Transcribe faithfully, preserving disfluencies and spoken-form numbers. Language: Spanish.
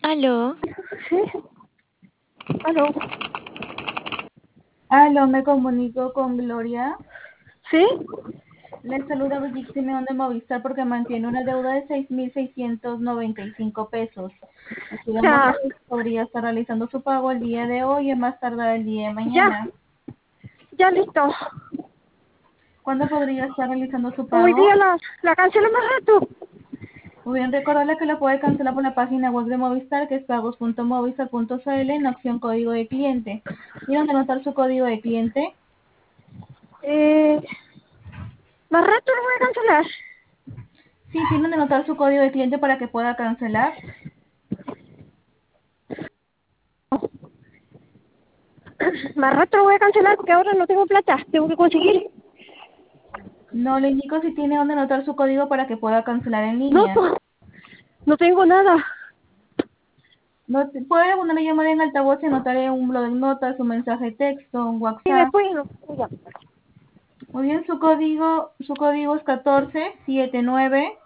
Aló. Sí, aló. Aló, me comunico con Gloria. ¿Sí? Les saluda Brigitte Simeón de Movistar porque mantiene una deuda de seis mil seiscientos noventa y cinco pesos. Aquí vamos a Ya, ver si podría estar realizando su pago el día de hoy y más tardar el día de ya, mañana. ya listo. ¿Cuándo podría estar realizando su Hoy pago? día la, la cancelo más rato. Muy bien, recordarle que lo puede cancelar por la página web de Movistar, que es pagos punto movistar punto c l en la opción código de cliente. ¿Y dónde anotar su código de cliente? Eh, más rato lo voy a cancelar. Sí, tiene que anotar su código de cliente para que pueda cancelar. Más rato lo voy a cancelar porque ahora no tengo plata. Tengo que conseguir. No le indico si tiene dónde anotar su código para que pueda cancelar en No, línea. no tengo nada. No, puede ponerle llamada en altavoz y anotaré un blog de notas, un mensaje de texto, un Y WhatsApp. después no. Ya. Muy bien, su código, su código es uno cuatro siete nueve